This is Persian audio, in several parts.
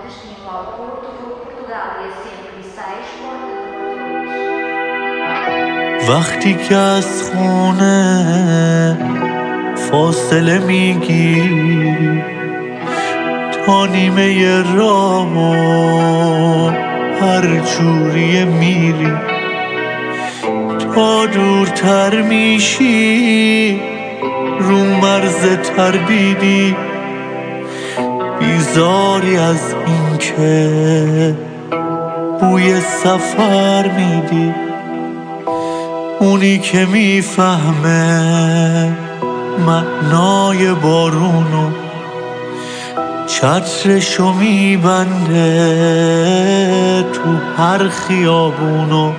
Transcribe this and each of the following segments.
Destino ao Porto, voo Portugal e a 106 porta de وقتی که از خونه فاصله میگیری تا نیمه راه و هر جوری میری تا دورتر میشی رو مرز تردیدی بیزاری از این که بوی سفر میدی اونی که میفهمه معنای بارونو چترشو میبنده تو هر خیابونو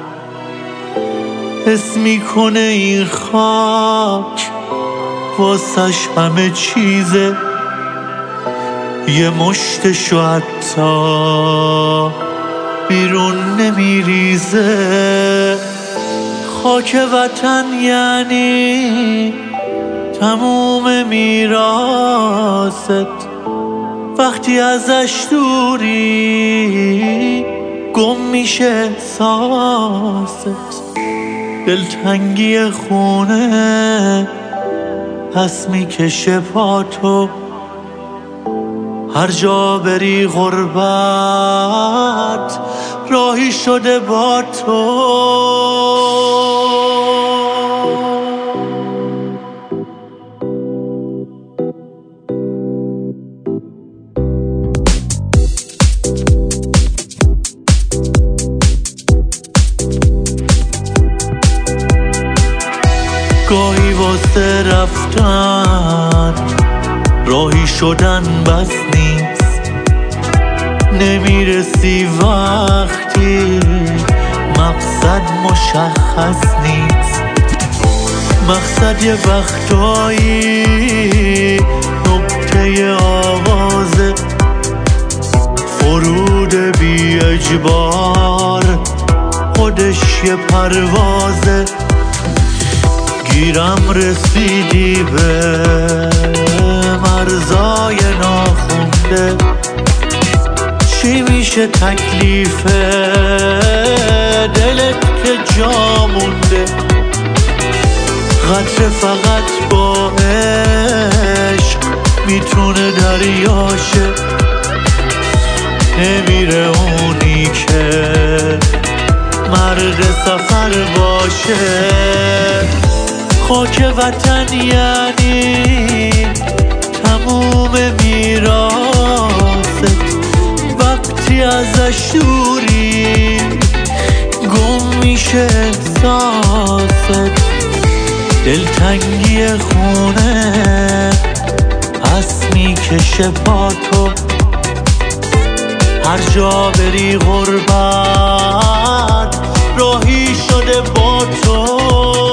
حس میکنه این خاک واسش همه چیزه یه مشتشو حتی بیرون نمیریزه خاک وطن یعنی تموم میراثت وقتی ازش دوری گم میشه احساست دلتنگی خونه پس میکشه پاتو هر جا بری غربت راهی شده با تو گاهی واسه رفتن راهی شدن بس نیست نمیرسی وقتی مقصد مشخص نیست مقصد یه وقتایی نقطه آغازه فرود بی اجبار خودش یه پروازه گیرم رسیدی به مرزای ناخونده چی میشه تکلیف دلت که جا مونده قطره فقط با عشق میتونه دریاشه نمیره اونی که مرد سفر باشه خاک وطن یعنی تموم میراثت وقتی ازش دوری گم میشه احساست دلتنگی خونه پس میکشه پاتو هر جا بری غربت راهی شده با تو